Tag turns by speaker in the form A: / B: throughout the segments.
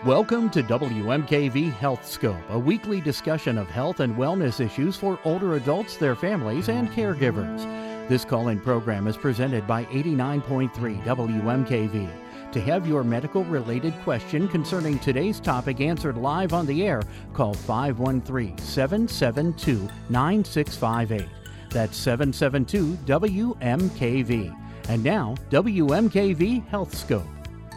A: Welcome to WMKV Health Scope, a weekly discussion of health and wellness issues for older adults, their families, and caregivers. This call-in program is presented by 89.3 WMKV. To have your medical-related question concerning today's topic answered live on the air, call 513-772-9658. That's 772-WMKV. And now, WMKV Health Scope.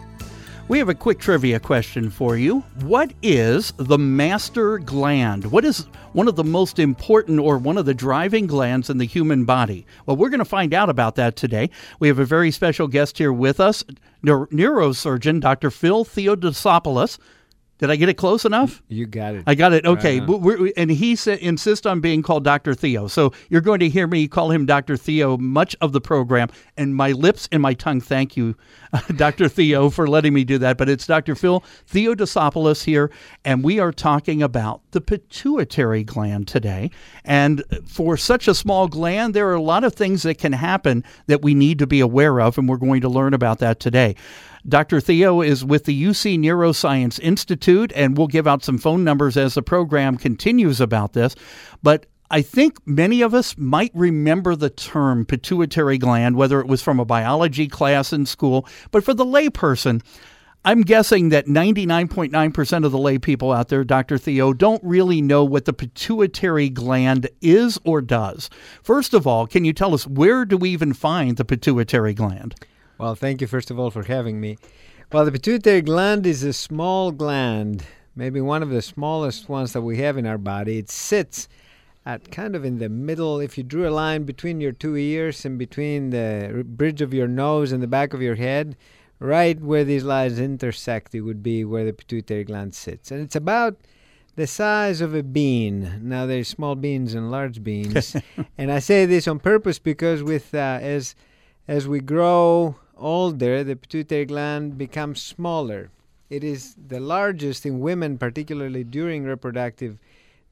A: We have a quick trivia question for you. What is the master gland? What is one of the most important or one of the driving glands in the human body? Well, we're going to find out about that today. We have a very special guest here with us, neurosurgeon Dr. Phil Theodosopoulos. Did I get it close enough?
B: You got it.
A: I got it. Okay. And he insists on being called Dr. Theo. So you're going to hear me call him Dr. Theo much of the program. And my lips and my tongue thank you, Dr. Theo, for letting me do that. But it's Dr. Phil Theodosopoulos here. And we are talking about the pituitary gland today. And for such a small gland, there are a lot of things that can happen that we need to be aware of. And we're going to learn about that today. Dr. Theo is with the UC Neuroscience Institute, and we'll give out some phone numbers as the program continues about this. But I think many of us might remember the term pituitary gland, whether it was from a biology class in school. But for the layperson, I'm guessing that 99.9% of the lay people out there, Dr. Theo, don't really know what the pituitary gland is or does. First of all, can you tell us, where do we even find the pituitary gland?
B: Well, thank you, first of all, for having me. Well, the pituitary gland is a small gland, maybe one of the smallest ones that we have in our body. It sits at kind of in the middle. If you drew a line between your two ears and between the bridge of your nose and the back of your head, right where these lines intersect, it would be where the pituitary gland sits. And it's about the size of a bean. Now, there's small beans and large beans. And I say this on purpose because as we grow older, the pituitary gland becomes smaller. It is the largest in women, particularly during the reproductive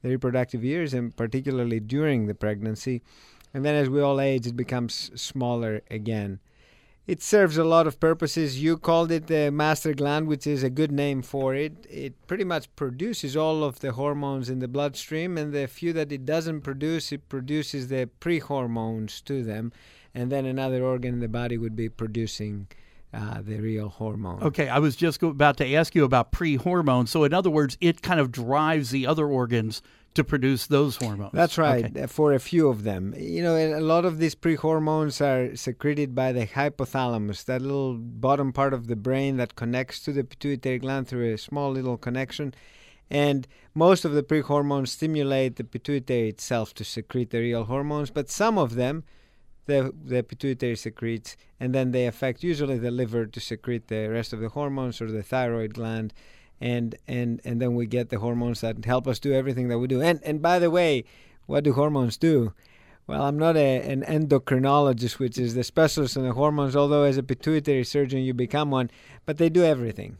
B: years and particularly during the pregnancy. And then as we all age, it becomes smaller again. It serves a lot of purposes. You called it the master gland, which is a good name for it. It pretty much produces all of the hormones in the bloodstream, and the few that it doesn't produce, it produces the pre-hormones to them. And then another organ in the body would be producing the real hormone.
A: Okay, I was just about to ask you about pre-hormones. So in other words, it kind of drives the other organs to produce those hormones.
B: That's right, okay. For a few of them. You know, a lot of these pre-hormones are secreted by the hypothalamus, that little bottom part of the brain that connects to the pituitary gland through a small little connection. And most of the pre-hormones stimulate the pituitary itself to secrete the real hormones, but some of them, the pituitary secretes, and then they affect usually the liver to secrete the rest of the hormones, or the thyroid gland, and then we get the hormones that help us do everything that we do. And by the way, what do hormones do? Well, I'm not an endocrinologist, which is the specialist in the hormones, although as a pituitary surgeon you become one, but they do everything.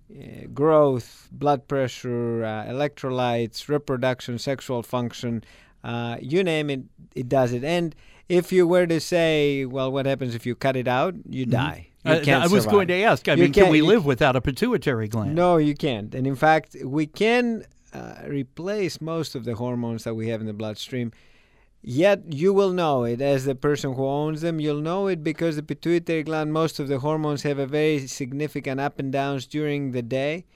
B: Growth, blood pressure, electrolytes, reproduction, sexual function, you name it, it does it. And if you were to say, well, what happens if you cut it out? You die. You can't
A: I was
B: survive.
A: going to ask, can we live without a pituitary gland?
B: No, you can't. And in fact, we can replace most of the hormones that we have in the bloodstream. Yet you will know it as the person who owns them. You'll know it because the pituitary gland, most of the hormones have a very significant up and downs during the day.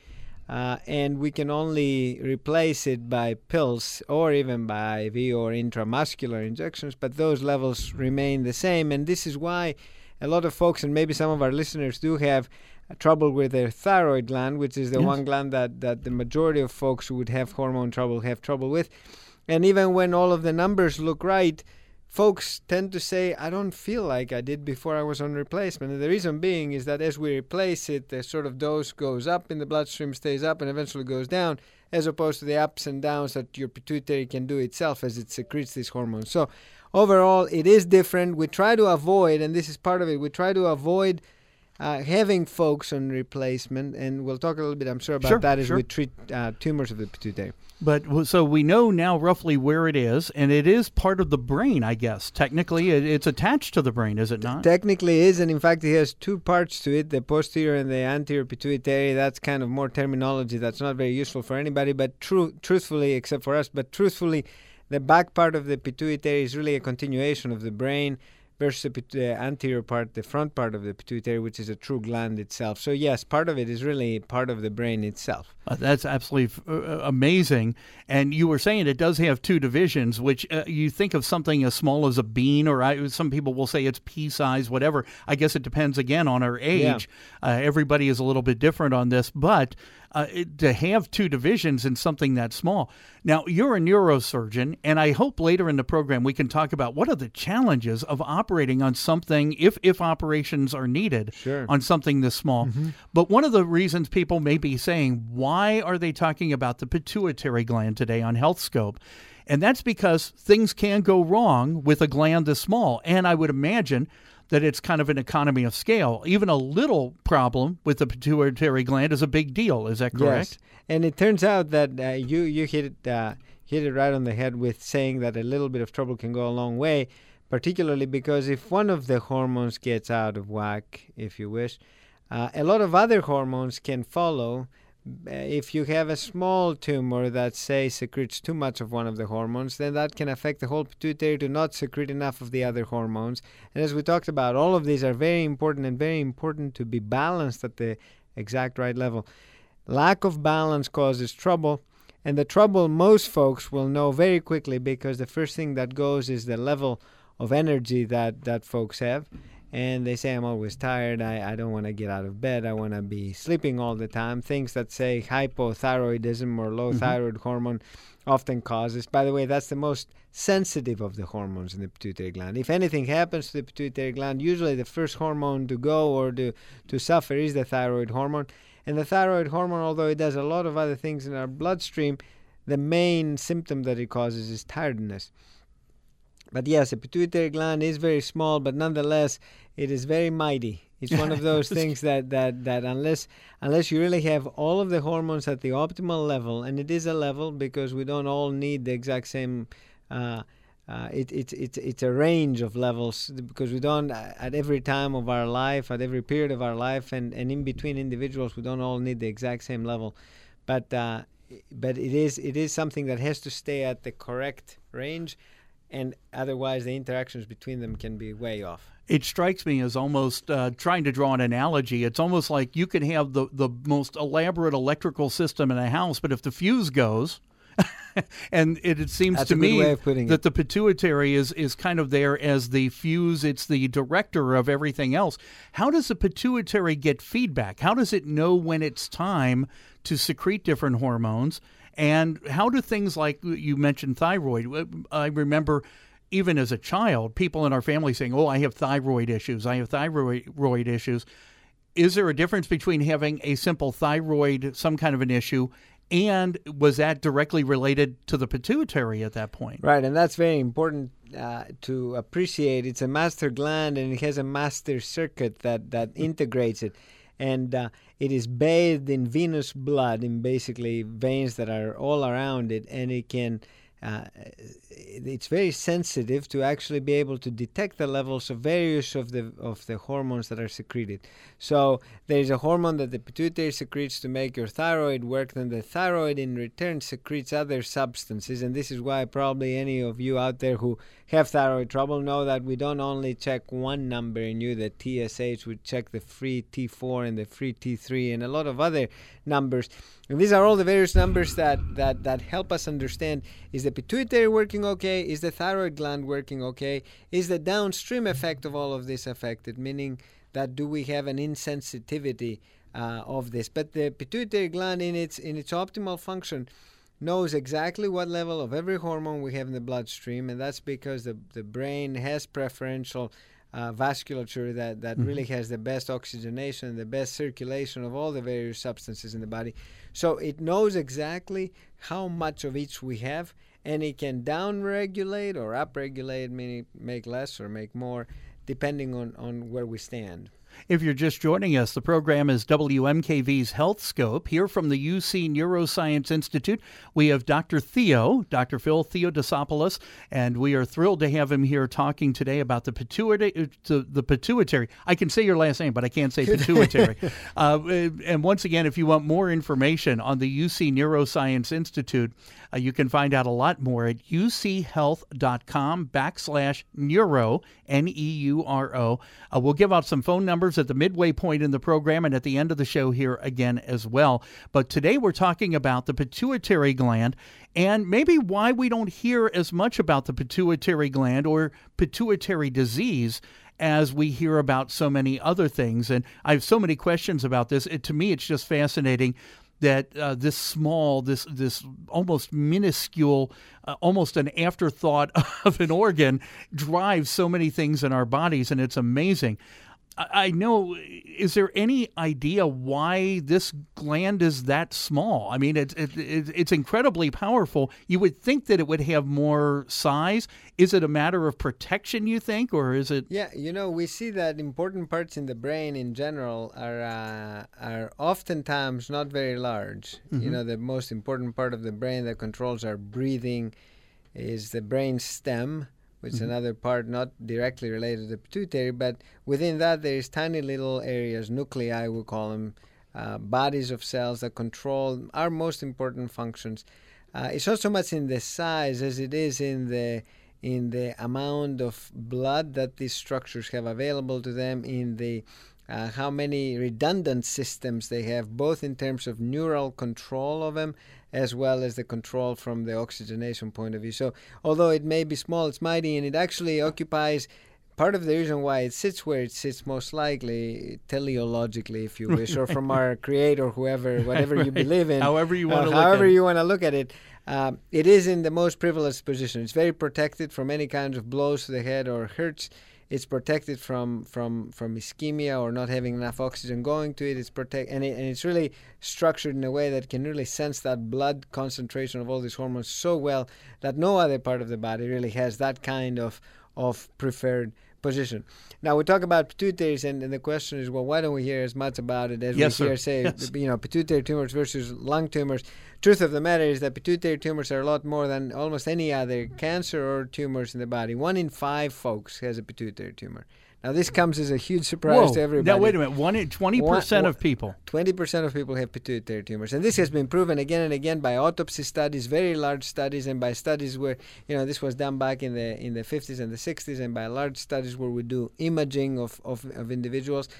B: And we can only replace it by pills or even by IV or intramuscular injections, but those levels remain the same. And this is why a lot of folks, and maybe some of our listeners do have trouble with their thyroid gland, which is the one gland that the majority of folks who would have hormone trouble have trouble with. And even when all of the numbers look right, folks tend to say, I don't feel like I did before I was on replacement. And the reason being is that as we replace it, the sort of dose goes up in the bloodstream, stays up, and eventually goes down, as opposed to the ups and downs that your pituitary can do itself as it secretes these hormones. So overall, it is different. We try to avoid, and this is part of it, we try to avoid having folks on replacement, and we'll talk a little bit, I'm sure, about that as we treat tumors of the pituitary.
A: But so we know now roughly where it is, and it is part of the brain, I guess. Technically, it's attached to the brain, is it not?
B: Technically it is, and in fact it has two parts to it, the posterior and the anterior pituitary. That's kind of more terminology that's not very useful for anybody, but truthfully, except for us, but truthfully, the back part of the pituitary is really a continuation of the brain versus the anterior part, the front part of the pituitary, which is a true gland itself. So yes, part of it is really part of the brain itself.
A: That's absolutely amazing. And you were saying it does have two divisions, which you think of something as small as a bean, or some people will say it's pea size, whatever. I guess it depends, again, on our age. Yeah. Everybody is a little bit different on this, but to have two divisions in something that small. Now, you're a neurosurgeon, and I hope later in the program we can talk about what are the challenges of operating on something, if operations are needed, on something this small. Mm-hmm. But one of the reasons people may be saying, why are they talking about the pituitary gland today on HealthScope? And that's because things can go wrong with a gland this small. And I would imagine that it's kind of an economy of scale. Even a little problem with the pituitary gland is a big deal. Is that correct?
B: Yes. And it turns out that you hit it right on the head with saying that a little bit of trouble can go a long way, particularly because if one of the hormones gets out of whack, if you wish, a lot of other hormones can follow. If you have a small tumor that, say, secretes too much of one of the hormones, then that can affect the whole pituitary to not secrete enough of the other hormones. And as we talked about, all of these are very important, and very important to be balanced at the exact right level. Lack of balance causes trouble, and the trouble most folks will know very quickly, because the first thing that goes is the level of energy that folks have. And they say, I'm always tired, I don't want to get out of bed, I want to be sleeping all the time. Things that say hypothyroidism or low thyroid hormone often causes. By the way, that's the most sensitive of the hormones in the pituitary gland. If anything happens to the pituitary gland, usually the first hormone to go or to suffer is the thyroid hormone. And the thyroid hormone, although it does a lot of other things in our bloodstream, the main symptom that it causes is tiredness. But yes, the pituitary gland is very small, but nonetheless, it is very mighty. It's one of those things that unless you really have all of the hormones at the optimal level, and it is a level because we don't all need the exact same. It's a range of levels, because we don't at every time of our life, at every period of our life, and in between individuals, we don't all need the exact same level. But it is something that has to stay at the correct range. And otherwise, the interactions between them can be way off.
A: It strikes me as almost trying to draw an analogy. It's almost like you can have the most elaborate electrical system in a house, but if the fuse goes, and it seems
B: That's
A: to me
B: that
A: the pituitary is kind of there as the fuse. It's the director of everything else. How does the pituitary get feedback? How does it know when it's time to secrete different hormones? And how do things like you mentioned thyroid? I remember even as a child, people in our family saying, oh, I have thyroid issues. I have thyroid issues. Is there a difference between having a simple thyroid, some kind of an issue, and was that directly related to the pituitary at that point?
B: Right, and that's very important to appreciate. It's a master gland, and it has a master circuit that integrates it. And it is bathed in venous blood, in basically veins that are all around it, and it can. It's very sensitive to actually be able to detect the levels of various of the hormones that are secreted. So there is a hormone that the pituitary secretes to make your thyroid work, then the thyroid in return secretes other substances, and this is why probably any of you out there who have thyroid trouble know that we don't only check one number in you, the TSH, we check the free T4 and the free T3 and a lot of other numbers. And these are all the various numbers that help us understand, is the pituitary working okay? Is the thyroid gland working okay? Is the downstream effect of all of this affected? Meaning that do we have an insensitivity of this? But the pituitary gland in its optimal function knows exactly what level of every hormone we have in the bloodstream, and that's because the brain has preferential vasculature that really has the best oxygenation, the best circulation of all the various substances in the body. So it knows exactly how much of each we have, and it can down-regulate or up-regulate, meaning make less or make more, depending on where we stand.
A: If you're just joining us, the program is WMKV's Health Scope. Here from the UC Neuroscience Institute, we have Dr. Phil Theodosopoulos, and we are thrilled to have him here talking today about the pituitary. I can say your last name, but I can't say pituitary. And once again, if you want more information on the UC Neuroscience Institute, you can find out a lot more at uchealth.com/neuro, Neuro. We'll give out some phone numbers at the midway point in the program and at the end of the show here again as well. But today we're talking about the pituitary gland and maybe why we don't hear as much about the pituitary gland or pituitary disease as we hear about so many other things. And I have so many questions about this. To me, it's just fascinating that this small, this almost minuscule, almost an afterthought of an organ drives so many things in our bodies, and it's amazing. I know, is there any idea why this gland is that small? I mean, it's incredibly powerful. You would think that it would have more size. Is it a matter of protection, you think, or is it?
B: Yeah, we see that important parts in the brain in general are oftentimes not very large.
A: Mm-hmm.
B: The most important part of the brain that controls our breathing is the brain stem, which is another part not directly related to the pituitary, but within that there is tiny little areas, nuclei we call them, bodies of cells that control our most important functions. It's not so much in the size as it is in the amount of blood that these structures have available to them, in the how many redundant systems they have, both in terms of neural control of them as well as the control from the oxygenation point of view. So although it may be small, it's mighty, and it actually occupies part of the reason why it sits where it sits, most likely teleologically, if you wish, or from our creator, whatever you believe in.
A: However you want to
B: look at it. It is in the most privileged position. It's very protected from any kinds of blows to the head or hurts. It's protected from ischemia or not having enough oxygen going to it. And it's really structured in a way that can really sense that blood concentration of all these hormones so well that no other part of the body really has that kind of preferred position. Now we talk about pituitaries, and the question is, well, why don't we hear as much about it as we hear, pituitary tumors versus lung tumors? Truth of the matter is that pituitary tumors are a lot more than almost any other cancer or tumors in the body. 1 in 5 folks has a pituitary tumor. Now, this comes as a huge surprise to everybody.
A: Now, wait a minute. 20% of people.
B: 20% of people have pituitary tumors. And this has been proven again and again by autopsy studies, very large studies, and by studies where, this was done back in the 50s and the 60s, and by large studies where we do imaging of individuals.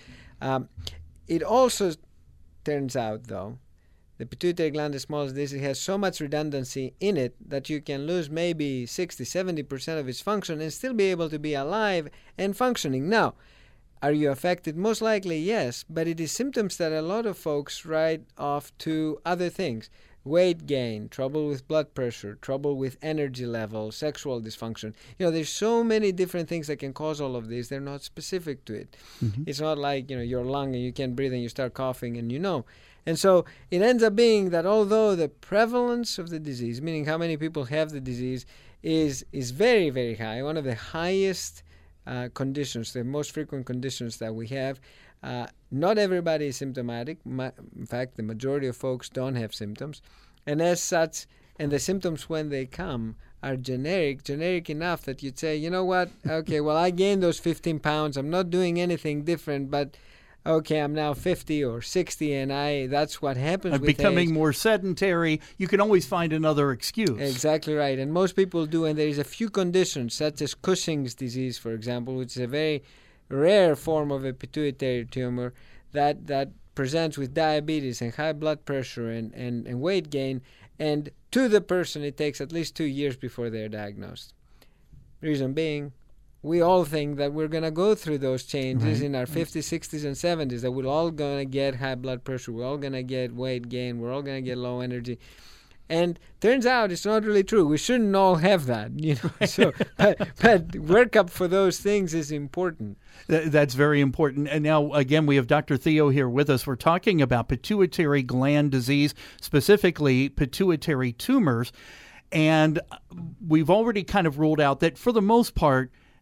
B: It also turns out, though, the pituitary gland, as small as this, it has so much redundancy in it that you can lose maybe 60-70% of its function and still be able to be alive and functioning. Now, are you affected? Most likely, yes, but it is symptoms that a lot of folks write off to other things. Weight gain, trouble with blood pressure, trouble with energy level, sexual dysfunction. There's so many different things that can cause all of these. They're not specific to it. Mm-hmm. It's not like, your lung and you can't breathe and you start coughing and And so it ends up being that although the prevalence of the disease, meaning how many people have the disease, is very, very high, one of the highest conditions, the most frequent conditions that we have, not everybody is symptomatic. In fact, the majority of folks don't have symptoms. And as such, and the symptoms when they come are generic enough that you'd say, you know what, okay, well, I gained those 15 pounds. I'm not doing anything different, but okay, I'm now 50 or 60, and that's what happens with
A: becoming
B: age.
A: More sedentary. You can always find another excuse.
B: Exactly right, and most people do, and there is a few conditions, such as Cushing's disease, for example, which is a very rare form of a pituitary tumor that presents with diabetes and high blood pressure and weight gain, and to the person it takes at least 2 years before they're diagnosed. Reason being, we all think that we're going to go through those changes in our 50s, 60s, and 70s, that we're all going to get high blood pressure, we're all going to get weight gain, we're all going to get low energy. And turns out it's not really true. We shouldn't all have that, So, but workup for those things is important.
A: That's very important. And now, again, we have Dr. Theo here with us. We're talking about pituitary gland disease, specifically pituitary tumors. And we've already kind of ruled out that for the most part,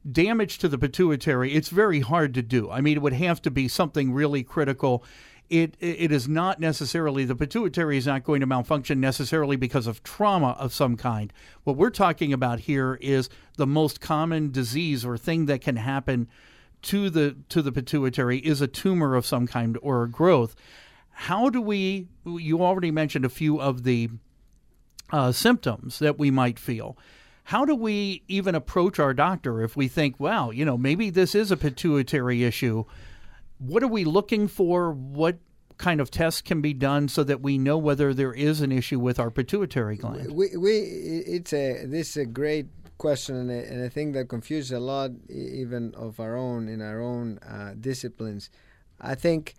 A: damage to the pituitary, it's very hard to do. I mean, it would have to be something really critical. It is not necessarily, the pituitary is not going to malfunction necessarily because of trauma of some kind. What we're talking about here is the most common disease or thing that can happen to the pituitary is a tumor of some kind or a growth. How do we, you already mentioned a few of the symptoms that we might feel. How do we even approach our doctor if we think, wow, maybe this is a pituitary issue? What are we looking for? What kind of tests can be done so that we know whether there is an issue with our pituitary gland?
B: This is a great question, and a thing that confuses a lot, even of our own in our own disciplines. I think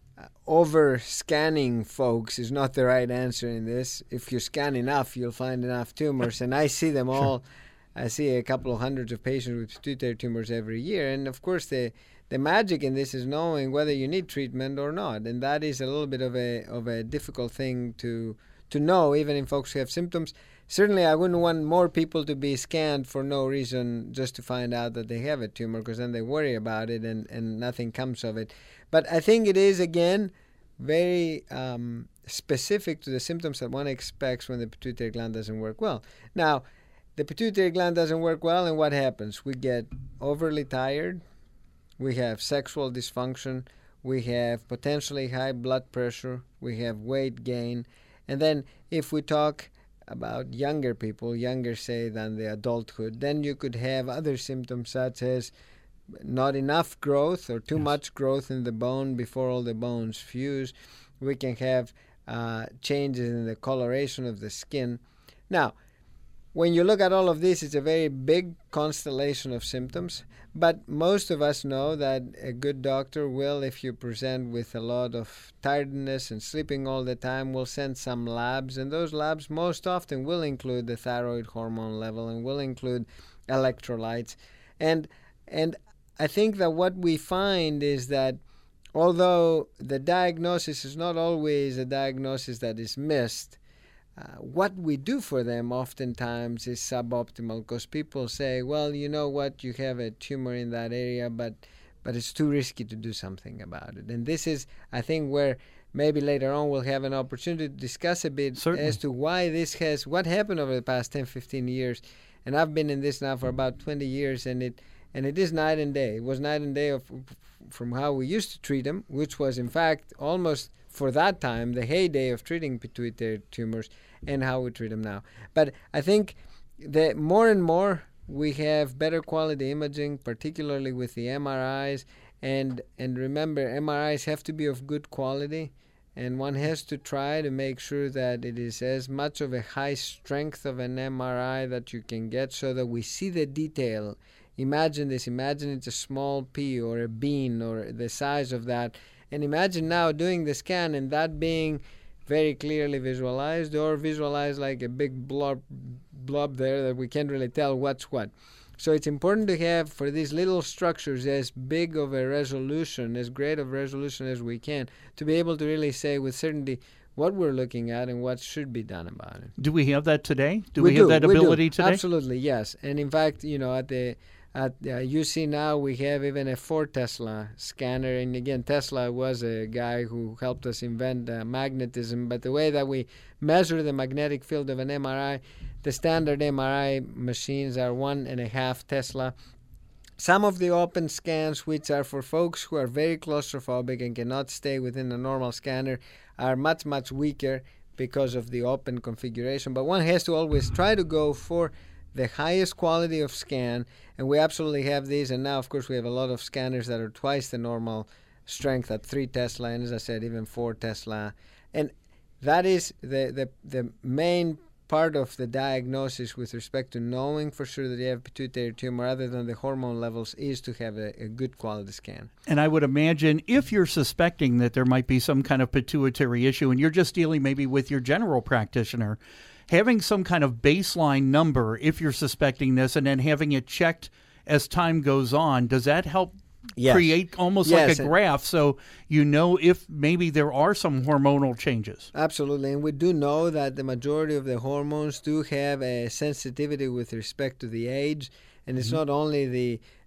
B: over scanning folks is not the right answer in this. If you scan enough, you'll find enough tumors, and I see them all. Sure. I see a couple of hundreds of patients with pituitary tumors every year, and of course the magic in this is knowing whether you need treatment or not, and that is a little bit of a difficult thing to know, even in folks who have symptoms. Certainly, I wouldn't want more people to be scanned for no reason just to find out that they have a tumor, because then they worry about it and nothing comes of it. But I think it is, again, very specific to the symptoms that one expects when the pituitary gland doesn't work well. Now, the pituitary gland doesn't work well, and what happens? We get overly tired. We have sexual dysfunction. We have potentially high blood pressure. We have weight gain. And then if we talk about younger people, younger, say, than the adulthood, then you could have other symptoms such as not enough growth or too much growth in the bone before all the bones fuse. We can have changes in the coloration of the skin. Now, when you look at all of this, it's a very big constellation of symptoms, but most of us know that a good doctor will, if you present with a lot of tiredness and sleeping all the time, will send some labs, and those labs most often will include the thyroid hormone level and will include electrolytes. And I think that what we find is that although the diagnosis is not always a diagnosis that is missed, what we do for them oftentimes is suboptimal, because people say, well, you know what, you have a tumor in that area, but it's too risky to do something about it. And this is, I think, where maybe later on we'll have an opportunity to discuss a bit Certainly. As to why this has, what happened over the past 10, 15 years. And I've been in this now for about 20 years, and it is night and day. It was night and day from how we used to treat them, which was, in fact, almost for that time, the heyday of treating pituitary tumors, and how we treat them now. But I think that more and more we have better quality imaging, particularly with the MRIs. And remember, MRIs have to be of good quality, and one has to try to make sure that it is as much of a high strength of an MRI that you can get, so that we see the detail. Imagine this. Imagine it's a small pea or a bean or the size of that. And imagine now doing the scan and that being very clearly visualized, or visualized like a big blob there that we can't really tell what's what. So it's important to have, for these little structures, as big of a resolution, as great of resolution as we can, to be able to really say with certainty what we're looking at and what should be done about it.
A: Do we have that today? Do we have that ability today?
B: Absolutely, yes. And in fact, at UC now we have even a 4 Tesla scanner, and again, Tesla was a guy who helped us invent magnetism, but the way that we measure the magnetic field of an MRI, the standard MRI machines are 1.5 Tesla. Some of the open scans, which are for folks who are very claustrophobic and cannot stay within a normal scanner, are much, much weaker because of the open configuration, but one has to always try to go for the highest quality of scan, and we absolutely have these. And now, of course, we have a lot of scanners that are twice the normal strength at 3 Tesla, and as I said, even 4 Tesla. And that is the main part of the diagnosis with respect to knowing for sure that you have pituitary tumor, other than the hormone levels, is to have a good quality scan.
A: And I would imagine if you're suspecting that there might be some kind of pituitary issue and you're just dealing maybe with your general practitioner, having some kind of baseline number if you're suspecting this, and then having it checked as time goes on, does that help create almost like a graph, so you know if maybe there are some hormonal changes?
B: Absolutely, and we do know that the majority of the hormones do have a sensitivity with respect to the age, and it's not only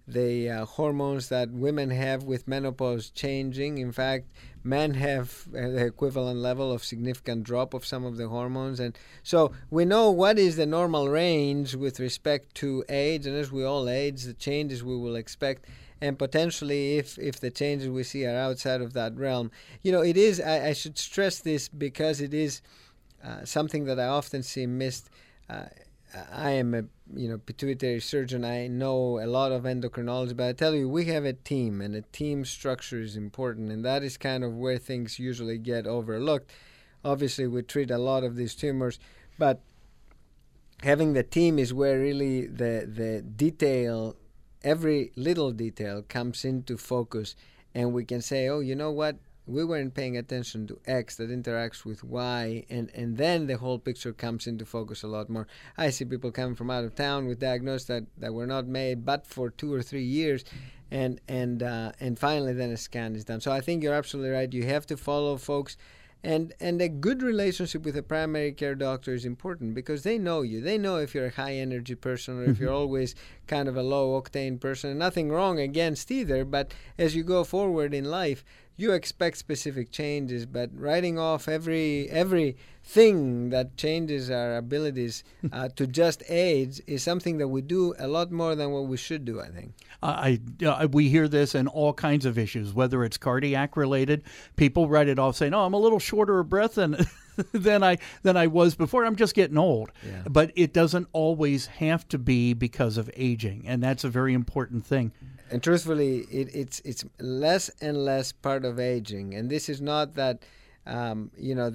B: hormones that women have with menopause changing. In fact, men have the equivalent level of significant drop of some of the hormones. And so we know what is the normal range with respect to age, and as we all age, the changes we will expect. And potentially, if the changes we see are outside of that realm, it is, I should stress this because it is something that I often see missed. I am a pituitary surgeon. I know a lot of endocrinology, but I tell you, we have a team, and a team structure is important, and that is kind of where things usually get overlooked. Obviously, we treat a lot of these tumors, but having the team is where really the detail, every little detail comes into focus, and we can say, oh, you know what? We weren't paying attention to X that interacts with Y, and then the whole picture comes into focus a lot more. I see people coming from out of town with diagnoses that were not made but for 2 or 3 years, and finally then a scan is done. So I think you're absolutely right. You have to follow folks, and a good relationship with a primary care doctor is important because they know you. They know if you're a high energy person or if you're always kind of a low octane person. And nothing wrong against either, but as you go forward in life, you expect specific changes, but writing off every thing that changes our abilities to just age is something that we do a lot more than what we should do, I think.
A: We hear this in all kinds of issues, whether it's cardiac related. People write it off saying, "Oh, I'm a little shorter of breath than than I was before. I'm just getting old."
B: Yeah.
A: But it doesn't always have to be because of aging, and that's a very important thing.
B: And truthfully, it's less and less part of aging. And this is not that the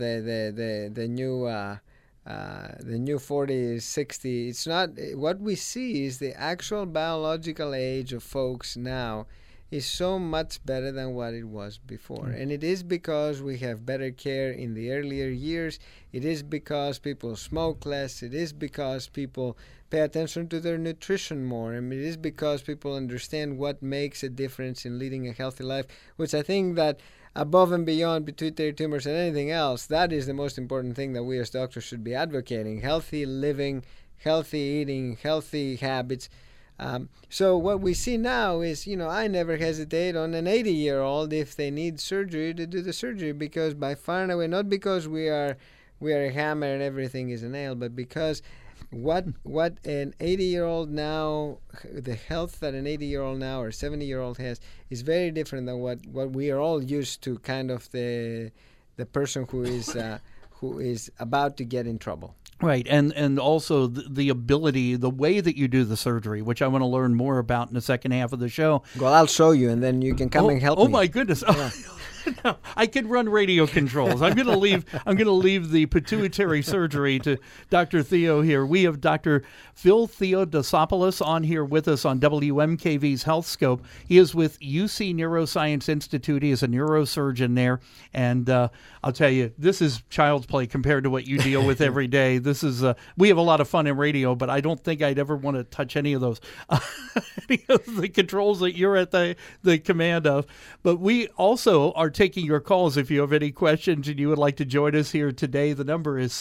B: new 40, 60. It's not. What we see is the actual biological age of folks now is so much better than what it was before. And it is because we have better care in the earlier years. It is because people smoke less. It is because people pay attention to their nutrition more. And it is because people understand what makes a difference in leading a healthy life, which I think that above and beyond pituitary tumors and anything else, that is the most important thing that we as doctors should be advocating. Healthy living, healthy eating, healthy habits. So what we see now is, I never hesitate on an 80-year-old if they need surgery to do the surgery, because by far and away, not because we are a hammer and everything is a nail, but because what an 80-year-old now, the health that an 80-year-old now or 70-year-old has is very different than what we are all used to, kind of the person who is about to get in trouble.
A: Right, and also the ability, the way that you do the surgery, which I want to learn more about in the second half of the show.
B: Well, I'll show you, and then you can come and help me.
A: Oh my goodness! Yeah. No, I could run radio controls. I'm going to leave the pituitary surgery to Dr. Theo here. We have Dr. Phil Theodosopoulos on here with us on WMKV's Health Scope. He is with UC Neuroscience Institute. He is a neurosurgeon there, and I'll tell you, this is child's play compared to what you deal with every day. This is we have a lot of fun in radio, but I don't think I'd ever want to touch any of those, any of the controls that you're at the command of. But we also are taking your calls if you have any questions and you would like to join us here today. The number is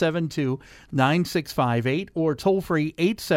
A: 772-9658 or toll-free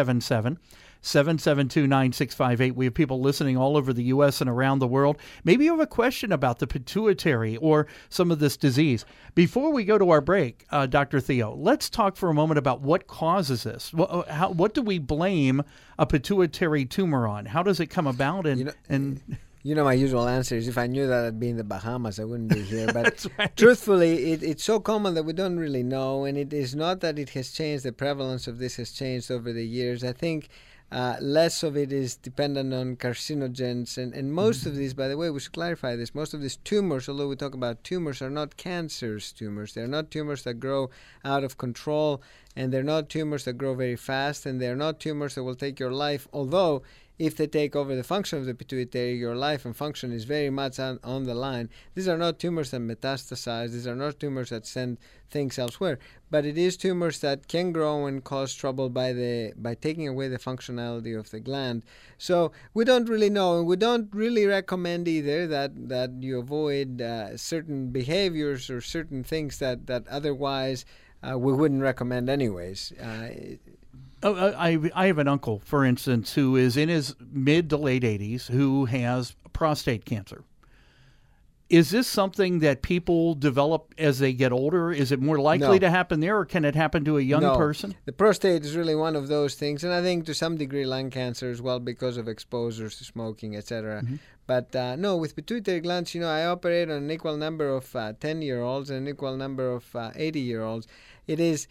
A: 877-772-9658. We have people listening all over the U.S. and around the world. Maybe you have a question about the pituitary or some of this disease. Before we go to our break, Dr. Theo, let's talk for a moment about what causes this. What do we blame a pituitary tumor on? How does it come about?
B: My usual answer is if I knew that I'd be in the Bahamas, I wouldn't be here. But
A: That's right.
B: Truthfully, it's so common that we don't really know. And it is not that it has changed. The prevalence of this has changed over the years. I think less of it is dependent on carcinogens. And most of these, by the way, we should clarify this, most of these tumors, although we talk about tumors, are not cancerous tumors. They're not tumors that grow out of control. And they're not tumors that grow very fast. And they're not tumors that will take your life, although if they take over the function of the pituitary, your life and function is very much on the line. These are not tumors that metastasize. These are not tumors that send things elsewhere. But it is tumors that can grow and cause trouble by taking away the functionality of the gland. So we don't really know, and we don't really recommend either that you avoid certain behaviors or certain things that otherwise we wouldn't recommend anyways.
A: I have an uncle, for instance, who is in his mid to late 80s who has prostate cancer. Is this something that people develop as they get older? Is it more likely to happen there, or can it happen to a young person?
B: The prostate is really one of those things, and I think to some degree lung cancer as well because of exposures to smoking, etc. Mm-hmm. But no, with pituitary glands, I operate on an equal number of 10-year-olds and an equal number of 80-year-olds. It is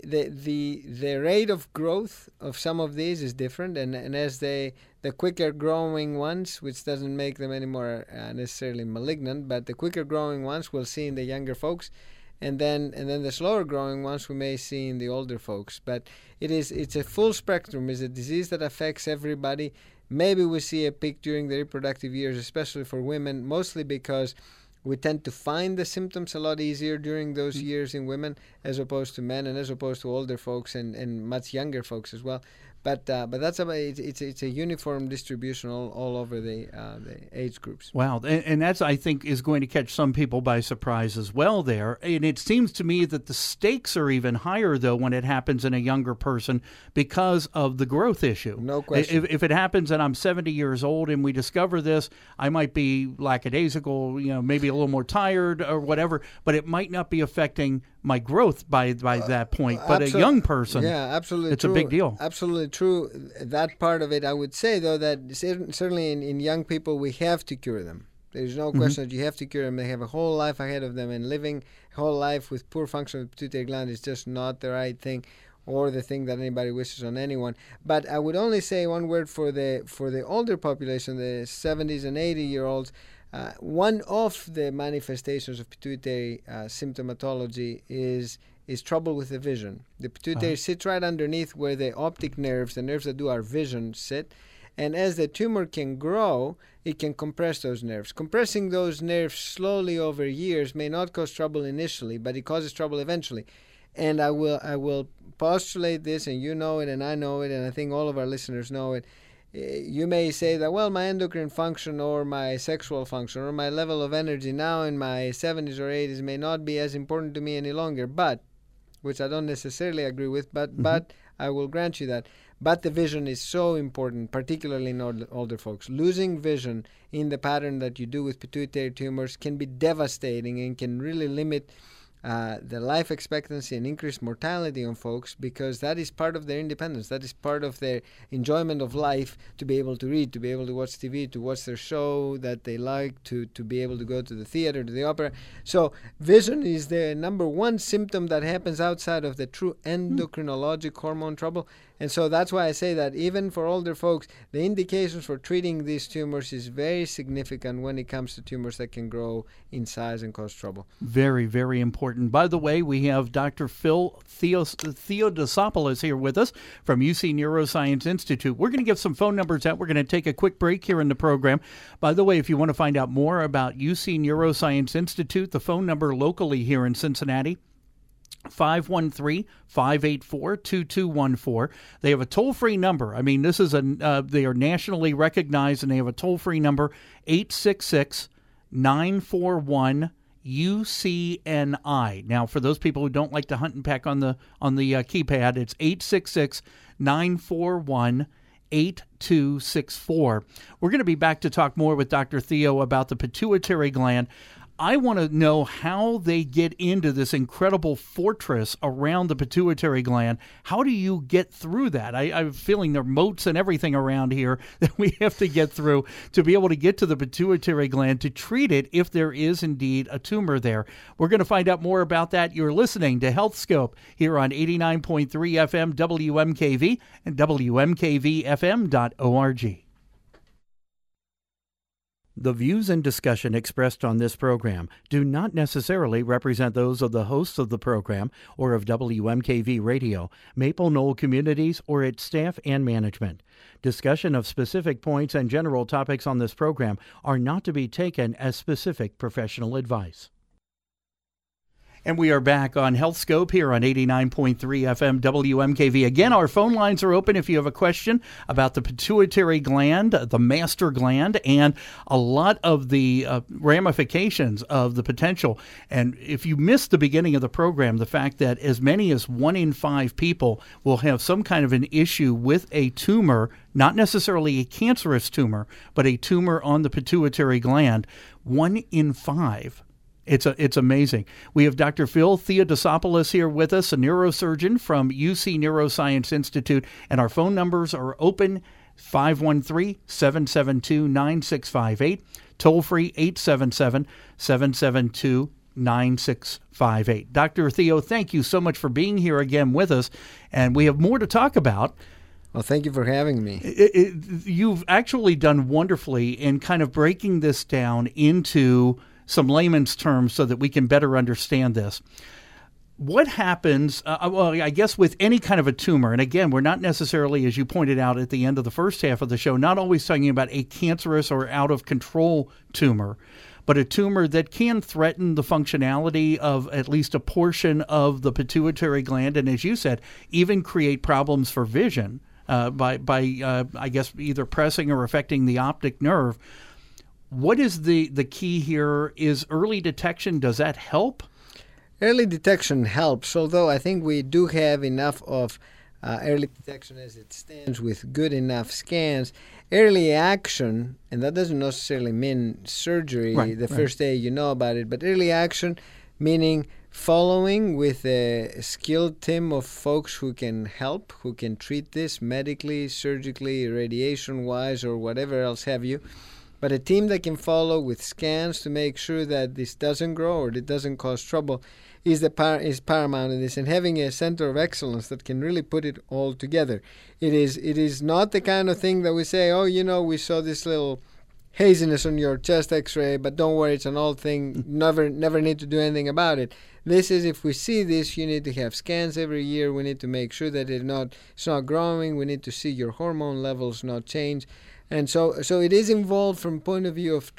B: the rate of growth of some of these is different, and as the quicker growing ones, which doesn't make them any more necessarily malignant, but the quicker growing ones we'll see in the younger folks, and then the slower growing ones we may see in the older folks. But it's a full spectrum. It's a disease that affects everybody. Maybe we see a peak during the reproductive years, especially for women, mostly because we tend to find the symptoms a lot easier during those years in women as opposed to men and as opposed to older folks and much younger folks as well. But that's about it's a uniform distribution all over the age groups.
A: Wow, and that's, I think, is going to catch some people by surprise as well there. And it seems to me that the stakes are even higher, though, when it happens in a younger person because of the growth issue.
B: No question.
A: If it happens and I'm 70 years old and we discover this, I might be lackadaisical, maybe a little more tired or whatever, but it might not be affecting my growth by that point. But a young person,
B: yeah, absolutely,
A: it's
B: true.
A: a big deal.
B: Absolutely true. That part of it, I would say, though, that certainly in young people, we have to cure them. There's no question that you have to cure them. They have a whole life ahead of them, and living a whole life with poor function of the pituitary gland is just not the right thing, or the thing that anybody wishes on anyone. But I would only say one word for the older population, the 70s and 80-year-olds. One of the manifestations of pituitary symptomatology is trouble with the vision. The pituitary sits right underneath where the optic nerves, the nerves that do our vision, sit. And as the tumor can grow, it can compress those nerves. Compressing those nerves slowly over years may not cause trouble initially, but it causes trouble eventually. And I will postulate this, and you know it, and I know it, and I think all of our listeners know it. You may say that, well, my endocrine function or my sexual function or my level of energy now in my 70s or 80s may not be as important to me any longer, but, which I don't necessarily agree with, but I will grant you that. But the vision is so important, particularly in older folks. Losing vision in the pattern that you do with pituitary tumors can be devastating and can really limit the life expectancy and increased mortality on folks, because that is part of their independence. That is part of their enjoyment of life, to be able to read, to be able to watch TV, to watch their show that they like, to be able to go to the theater, to the opera. So vision is the number one symptom that happens outside of the true endocrinologic hormone trouble. And so that's why I say that even for older folks, the indications for treating these tumors is very significant when it comes to tumors that can grow in size and cause trouble.
A: Very, very important. By the way, we have Dr. Phil Theodosopoulos here with us from UC Neuroscience Institute. We're going to give some phone numbers out. We're going to take a quick break here in the program. By the way, if you want to find out more about UC Neuroscience Institute, the phone number locally here in Cincinnati, 513-584-2214. They have a toll-free number. I mean, this is they are nationally recognized, and they have a toll-free number, 866-941-UCNI. Now, for those people who don't like to hunt and peck on the keypad, it's 866-941-8264. We're going to be back to talk more with Dr. Theo about the pituitary gland. I want to know how they get into this incredible fortress around the pituitary gland. How do you get through that? I'm feeling there are moats and everything around here that we have to get through to be able to get to the pituitary gland to treat it if there is indeed a tumor there. We're going to find out more about that. You're listening to Health Scope here on 89.3 FM WMKV and WMKVFM.org. The views and discussion expressed on this program do not necessarily represent those of the hosts of the program or of WMKV Radio, Maple Knoll Communities, or its staff and management. Discussion of specific points and general topics on this program are not to be taken as specific professional advice. And we are back on Health Scope here on 89.3 FM WMKV. Again, our phone lines are open if you have a question about the pituitary gland, the master gland, and a lot of the ramifications of the potential. And if you missed the beginning of the program, the fact that as many as 1 in 5 people will have some kind of an issue with a tumor, not necessarily a cancerous tumor, but a tumor on the pituitary gland, 1 in 5. It's amazing. We have Dr. Phil Theodosopoulos here with us, a neurosurgeon from UC Neuroscience Institute, and our phone numbers are open, 513-772-9658, toll-free 877-772-9658. Dr. Theo, thank you so much for being here again with us, and we have more to talk about.
B: Well, thank you for having me.
A: You've actually done wonderfully in kind of breaking this down into some layman's terms so that we can better understand this. What happens, I guess with any kind of a tumor, and again, we're not necessarily, as you pointed out at the end of the first half of the show, not always talking about a cancerous or out-of-control tumor, but a tumor that can threaten the functionality of at least a portion of the pituitary gland, and as you said, even create problems for vision by I guess, either pressing or affecting the optic nerve. What is the key here? Is early detection, does that help?
B: Early detection helps, although I think we do have enough of early detection as it stands with good enough scans. Early action, and that doesn't necessarily mean surgery first day you know about it, but early action meaning following with a skilled team of folks who can help, who can treat this medically, surgically, radiation-wise, or whatever else have you. But a team that can follow with scans to make sure that this doesn't grow or it doesn't cause trouble is paramount in this. And having a center of excellence that can really put it all together. It is not the kind of thing that we say, oh, we saw this little haziness on your chest x-ray, but don't worry, it's an old thing, never need to do anything about it. This is, if we see this, you need to have scans every year. We need to make sure that it's not growing. We need to see your hormone levels not change. And so it is involved from point of view of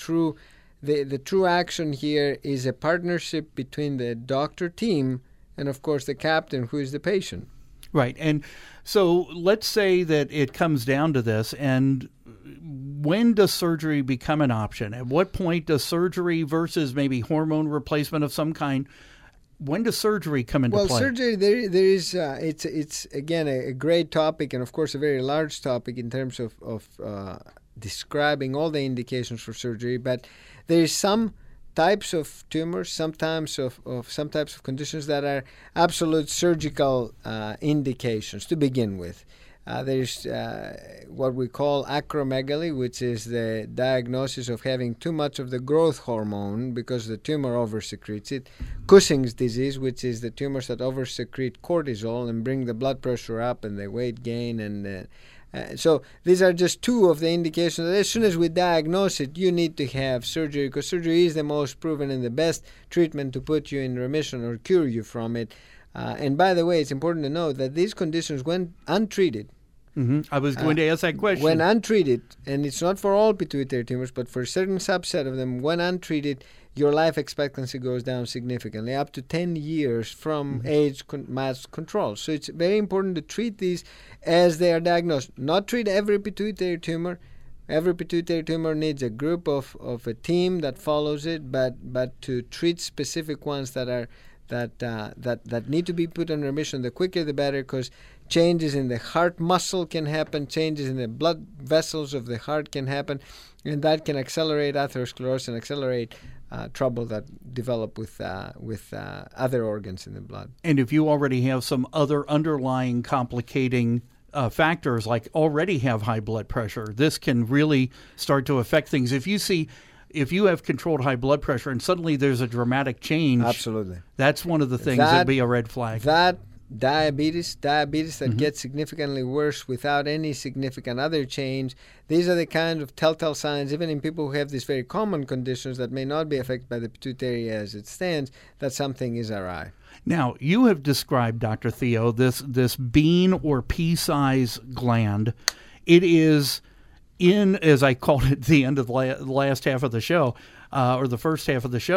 B: the true action here is a partnership between the doctor team and, of course, the captain, who is the patient.
A: Right. And so let's say that it comes down to this, and when does surgery become an option? At what point does surgery versus maybe hormone replacement of some kind, when does surgery come into play?
B: Well, surgery, there is, it's again, a great topic, and of course a very large topic in terms of describing all the indications for surgery, but there is some types of tumors, some types of conditions that are absolute surgical indications to begin with. There's what we call acromegaly, which is the diagnosis of having too much of the growth hormone because the tumor oversecretes it. Cushing's disease, which is the tumors that oversecrete cortisol and bring the blood pressure up and the weight gain. And so these are just two of the indications that as soon as we diagnose it, you need to have surgery, because surgery is the most proven and the best treatment to put you in remission or cure you from it. And by the way, it's important to know that these conditions, when untreated,
A: I was going to ask that question.
B: When untreated, and it's not for all pituitary tumors, but for a certain subset of them, when untreated, your life expectancy goes down significantly, up to 10 years from age mass control. So it's very important to treat these as they are diagnosed. Not treat every pituitary tumor. Every pituitary tumor needs a group of a team that follows it, but to treat specific ones that need to be put in remission, the quicker the better, because changes in the heart muscle can happen, changes in the blood vessels of the heart can happen, and that can accelerate atherosclerosis and accelerate trouble that develop with other organs in the blood.
A: And if you already have some other underlying complicating factors, like already have high blood pressure, this can really start to affect things. If you have controlled high blood pressure and suddenly there's a dramatic change,
B: absolutely,
A: that's one of the things that'd be a red flag.
B: That diabetes that gets significantly worse without any significant other change. These are the kind of telltale signs, even in people who have these very common conditions that may not be affected by the pituitary as it stands, that something is awry.
A: Now, you have described, Dr. Theo, this bean or pea-size gland. It is in, as I called it at the end of the last half of the show, or the first half of the show,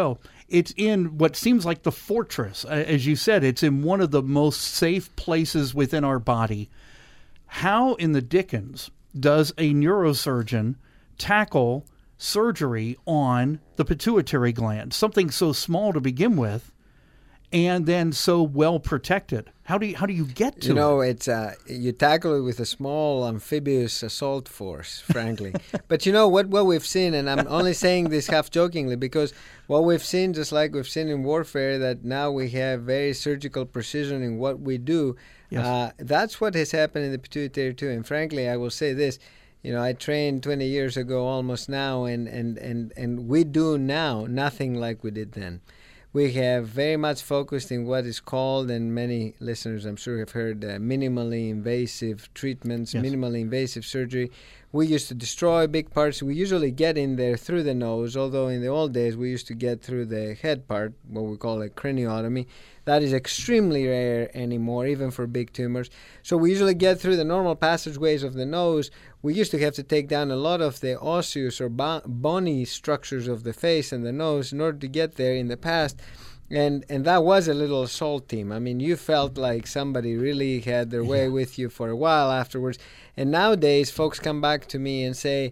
A: it's in what seems like the fortress. As you said, it's in one of the most safe places within our body. How in the dickens does a neurosurgeon tackle surgery on the pituitary gland, something so small to begin with, and then so well protected? How do you get to it?
B: It's you tackle it with a small amphibious assault force, frankly. But what we've seen, and I'm only saying this half jokingly, because what we've seen, just like we've seen in warfare, that now we have very surgical precision in what we do.
A: Yes.
B: That's what has happened in the pituitary too. And frankly, I will say this. I trained 20 years ago almost now, and we do now nothing like we did then. We have very much focused in what is called, and many listeners I'm sure have heard, minimally invasive treatments,
A: Yes.
B: minimally invasive surgery. We used to destroy big parts. We usually get in there through the nose, although in the old days we used to get through the head part, what we call a craniotomy. That is extremely rare anymore, even for big tumors. So we usually get through the normal passageways of the nose. We used to have to take down a lot of the osseous or bony structures of the face and the nose in order to get there in the past. And that was a little assault team. I mean, you felt like somebody really had their way with you for a while afterwards. And nowadays, folks come back to me and say,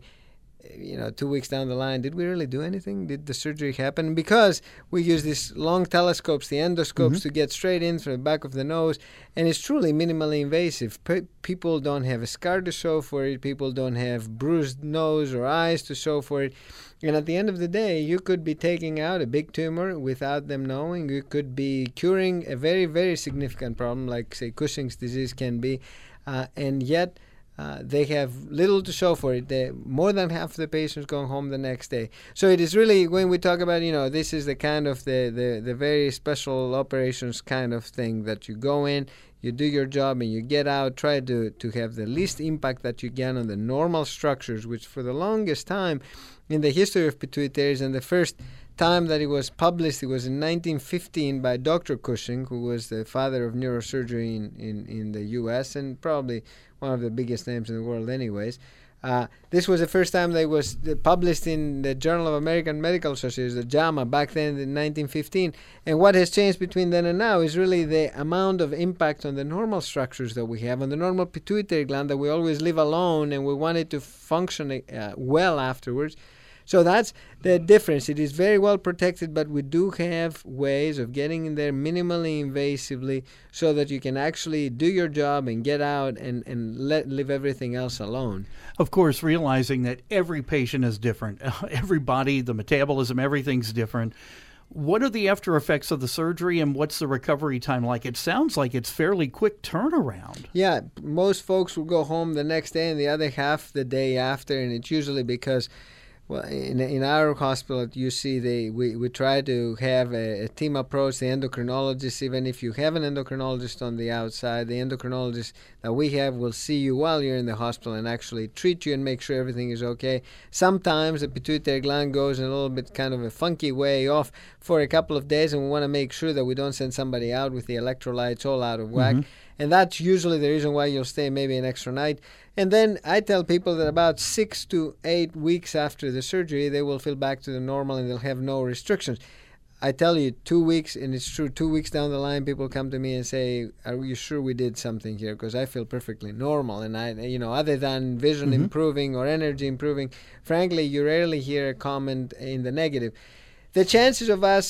B: 2 weeks down the line, did we really do anything? Did the surgery happen? Because we use these long telescopes, the endoscopes, to get straight in through the back of the nose, and it's truly minimally invasive. People don't have a scar to show for it. People don't have bruised nose or eyes to show for it. And at the end of the day, you could be taking out a big tumor without them knowing. You could be curing a very, very significant problem, like, say, Cushing's disease can be, and yet they have little to show for it. More than half of the patients go home the next day. So it is really, when we talk about, this is the kind of the very special operations kind of thing that you go in, you do your job, and you get out, try to have the least impact that you can on the normal structures, which for the longest time in the history of pituitaries, and the first time that it was published, it was in 1915 by Dr. Cushing, who was the father of neurosurgery in the U.S. and probably one of the biggest names in the world anyways. This was the first time that it was published in the Journal of American Medical Association, the JAMA, back then in 1915. And what has changed between then and now is really the amount of impact on the normal structures that we have, on the normal pituitary gland that we always leave alone, and we want it to function well afterwards. So that's the difference. It is very well protected, but we do have ways of getting in there minimally invasively so that you can actually do your job and get out and leave everything else alone.
A: Of course, realizing that every patient is different. Every body, the metabolism, everything's different. What are the after effects of the surgery, and what's the recovery time like? It sounds like it's fairly quick turnaround.
B: Yeah, most folks will go home the next day and the other half the day after, and it's usually because, well, in our hospital at UC, we try to have a team approach. The endocrinologist, even if you have an endocrinologist on the outside, the endocrinologist that we have will see you while you're in the hospital and actually treat you and make sure everything is okay. Sometimes the pituitary gland goes in a little bit kind of a funky way off for a couple of days, and we want to make sure that we don't send somebody out with the electrolytes all out of whack. And that's usually the reason why you'll stay maybe an extra night. And then I tell people that about 6 to 8 weeks after the surgery, they will feel back to the normal and they'll have no restrictions. I tell you, 2 weeks, and it's true, 2 weeks down the line, people come to me and say, "Are you sure we did something here? Because I feel perfectly normal." And other than vision improving or energy improving, frankly, you rarely hear a comment in the negative. The chances of us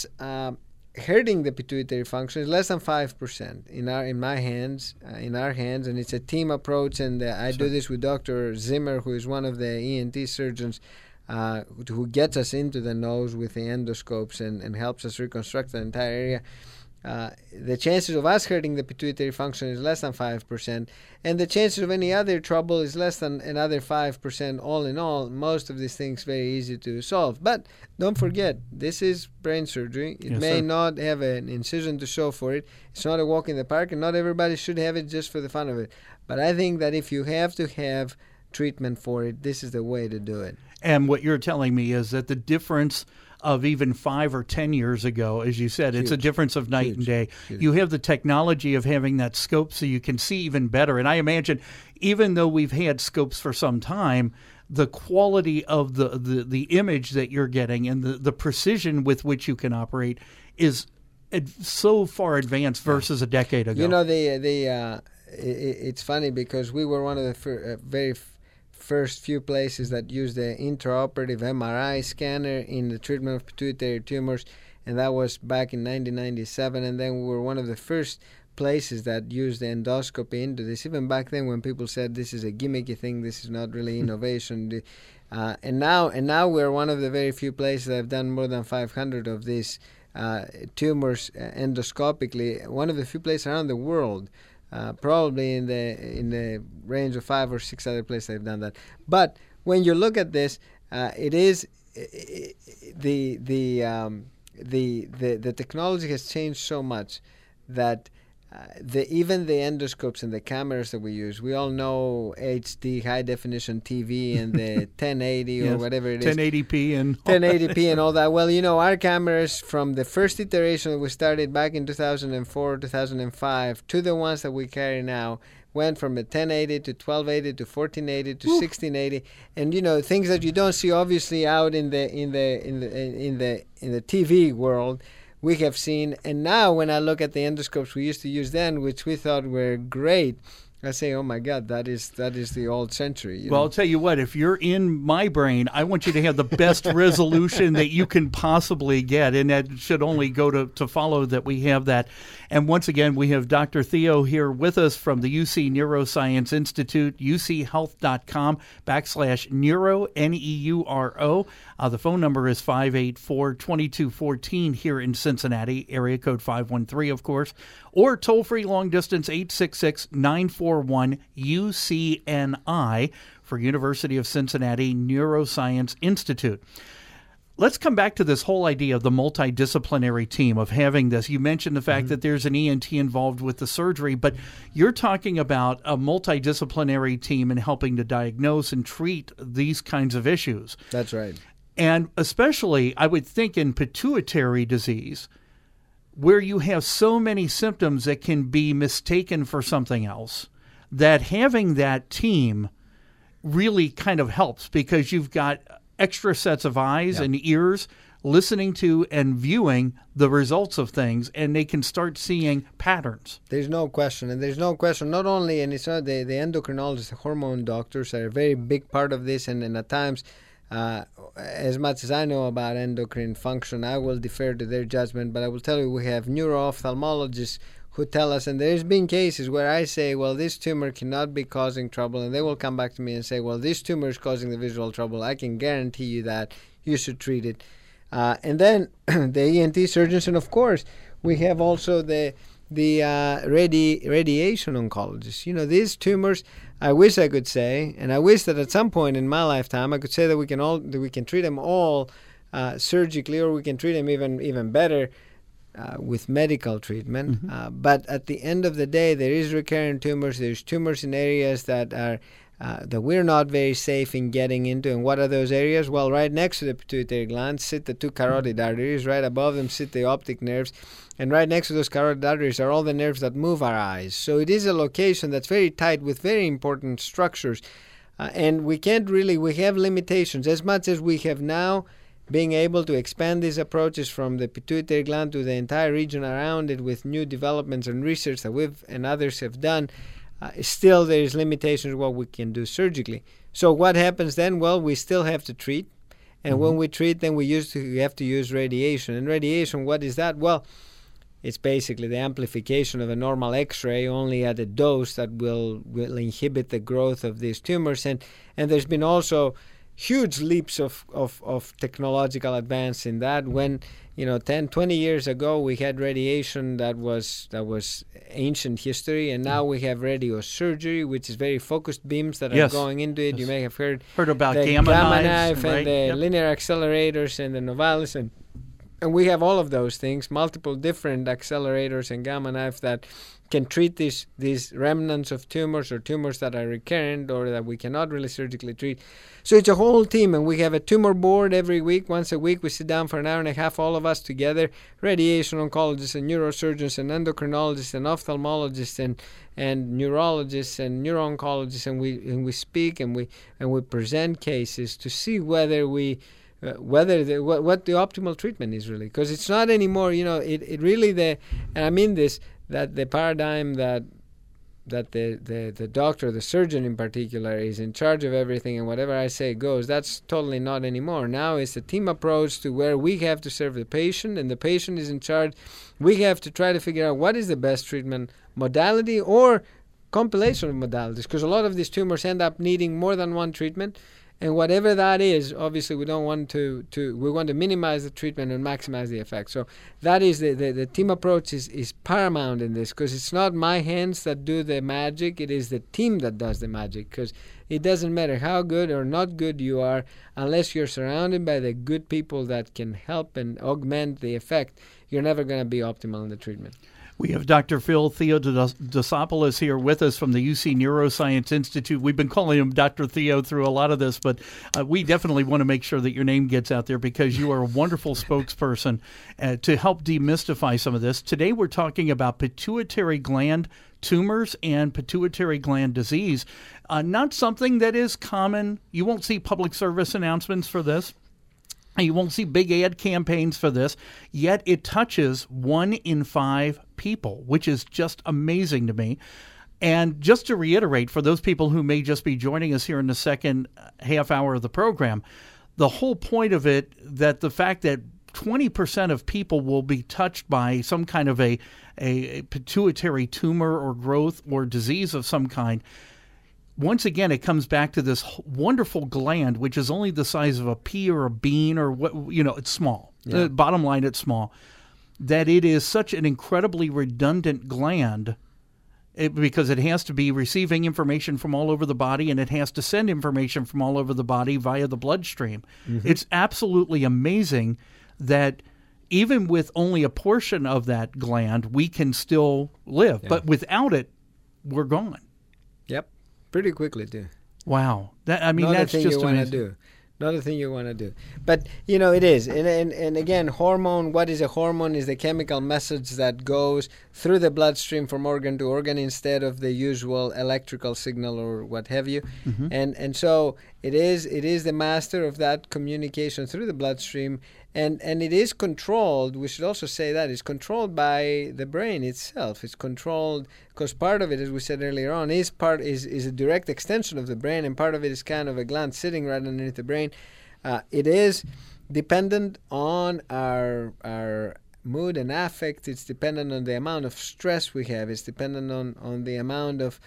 B: hurting the pituitary function is less than 5% in our hands, and it's a team approach. And I do this with Dr. Zimmer, who is one of the ENT surgeons, who gets us into the nose with the endoscopes and helps us reconstruct the entire area. The chances of us hurting the pituitary function is less than 5%, and the chances of any other trouble is less than another 5%. All in all, most of these things very easy to solve. But don't forget, this is brain surgery. It may not have an incision to show for it. It's not a walk in the park, and not everybody should have it just for the fun of it. But I think that if you have to have treatment for it, this is the way to do it.
A: And what you're telling me is that the difference of even 5 or 10 years ago, as you said, it's a difference of night and day. You have the technology of having that scope so you can see even better. And I imagine, even though we've had scopes for some time, the quality of the image that you're getting and the precision with which you can operate is so far advanced versus a decade ago.
B: You know, it's funny because we were one of the very first few places that used the intraoperative MRI scanner in the treatment of pituitary tumors, and that was back in 1997. And then we were one of the first places that used the endoscopy into this. Even back then, when people said this is a gimmicky thing, this is not really innovation. And now we're one of the very few places that have done more than 500 of these tumors endoscopically. One of the few places around the world. Probably in the range of 5 or 6 other places they've done that. But when you look at this, it is the technology has changed so much that even the endoscopes and the cameras that we use, we all know HD, high definition TV, and the 1080
A: yes,
B: or whatever it is.
A: 1080p and
B: 1080p and all that. Well, you know, our cameras from the first iteration that we started back in 2004, 2005 to the ones that we carry now went from a 1080 to 1280 to 1480 to 1680, and you know, things that you don't see obviously out in the TV world. We have seen, and now when I look at the endoscopes we used to use then, which we thought were great, I say, oh my God, that is the old century.
A: Well, I'll tell you what, if you're in my brain, I want you to have the best resolution that you can possibly get, and that should only go to follow that we have that. And once again, we have Dr. Theo here with us from the UC Neuroscience Institute, uchealth.com/neuro, Neuro. The phone number is 584-2214 here in Cincinnati, area code 513, of course, or toll-free long distance 866-941-UCNI for University of Cincinnati Neuroscience Institute. Let's come back to this whole idea of the multidisciplinary team, of having this. You mentioned the fact that there's an ENT involved with the surgery, but you're talking about a multidisciplinary team and helping to diagnose and treat these kinds of issues.
B: That's right.
A: And especially, I would think, in pituitary disease, where you have so many symptoms that can be mistaken for something else, that having that team really kind of helps, because you've got extra sets of eyes and ears listening to and viewing the results of things, and they can start seeing patterns.
B: There's no question. And there's no question, not only, and it's not the endocrinologists, the hormone doctors are a very big part of this, and at times, as much as I know about endocrine function, I will defer to their judgment, but I will tell you, we have neuro-ophthalmologists who tell us, and there's been cases where I say, well, this tumor cannot be causing trouble, and they will come back to me and say, well, this tumor is causing the visual trouble. I can guarantee you that. You should treat it. And then the ENT surgeons, and of course, we have also the radiation oncologists. You know, these tumors, I wish I could say, and I wish that at some point in my lifetime I could say that we can treat them all surgically, or we can treat them even better with medical treatment. But at the end of the day, there is recurrent tumors. There's tumors in areas that are that we're not very safe in getting into. And what are those areas? Well, right next to the pituitary gland sit the two carotid arteries. Right above them sit the optic nerves. And right next to those carotid arteries are all the nerves that move our eyes. So it is a location that's very tight with very important structures. And we have limitations. As much as we have now being able to expand these approaches from the pituitary gland to the entire region around it with new developments and research that we've and others have done, still there is limitations what we can do surgically. So what happens then? Well, we still have to treat. And when we treat, then we have to use radiation. And radiation, what is that? Well, it's basically the amplification of a normal X-ray, only at a dose that will inhibit the growth of these tumors. And there's been also huge leaps of technological advance in that. When 10, 20 years ago we had radiation that was ancient history, and now we have radiosurgery, which is very focused beams that are going into it. You may have heard
A: about
B: the
A: gamma
B: knife
A: knives,
B: and
A: right?
B: the linear accelerators and the Novalis And we have all of those things, multiple different accelerators and gamma knives that can treat these remnants of tumors or tumors that are recurrent or that we cannot really surgically treat. So it's a whole team, and we have a tumor board every week. Once a week, we sit down for an hour and a half, all of us together, radiation oncologists and neurosurgeons and endocrinologists and ophthalmologists and neurologists and neuro-oncologists, and we speak and we present cases to see whether what the optimal treatment is really, because it's not anymore. It really and I mean this, that the paradigm that the doctor, the surgeon in particular, is in charge of everything and whatever I say goes. That's totally not anymore. Now it's a team approach to where we have to serve the patient and the patient is in charge. We have to try to figure out what is the best treatment modality or compilation of modalities, because a lot of these tumors end up needing more than one treatment. And whatever that is, obviously we don't want we want to minimize the treatment and maximize the effect. So that is the team approach is paramount in this, because it's not my hands that do the magic, it is the team that does the magic, because it doesn't matter how good or not good you are, unless you're surrounded by the good people that can help and augment the effect, you're never going to be optimal in the treatment.
A: We have Dr. Phil Theodosopoulos here with us from the UC Neuroscience Institute. We've been calling him Dr. Theo through a lot of this, but we definitely want to make sure that your name gets out there because you are a wonderful spokesperson to help demystify some of this. Today we're talking about pituitary gland tumors and pituitary gland disease. Not something that is common. You won't see public service announcements for this. You won't see big ad campaigns for this, yet it touches 1 in 5 people, which is just amazing to me. And just to reiterate, for those people who may just be joining us here in the second half hour of the program, the whole point of it, that the fact that 20% of people will be touched by some kind of a pituitary tumor or growth or disease of some kind. Once again, it comes back to this wonderful gland, which is only the size of a pea or a bean or what, it's small. Yeah. Bottom line, it's small. That it is such an incredibly redundant gland because it has to be receiving information from all over the body and it has to send information from all over the body via the bloodstream. Mm-hmm. It's absolutely amazing that even with only a portion of that gland, we can still live. Yeah. But without it, we're gone.
B: Yep. Pretty quickly, too.
A: Wow. That's just amazing.
B: Not a thing you want to do. But, it is. And again, hormone, what is a hormone is the chemical message that goes through the bloodstream from organ to organ instead of the usual electrical signal or what have you. Mm-hmm. And so it is the master of that communication through the bloodstream. And it is controlled, we should also say that, it's controlled by the brain itself. It's controlled because part of it, as we said earlier on, is a direct extension of the brain, and part of it is kind of a gland sitting right underneath the brain. It is dependent on our mood and affect. It's dependent on the amount of stress we have. It's dependent on the amount of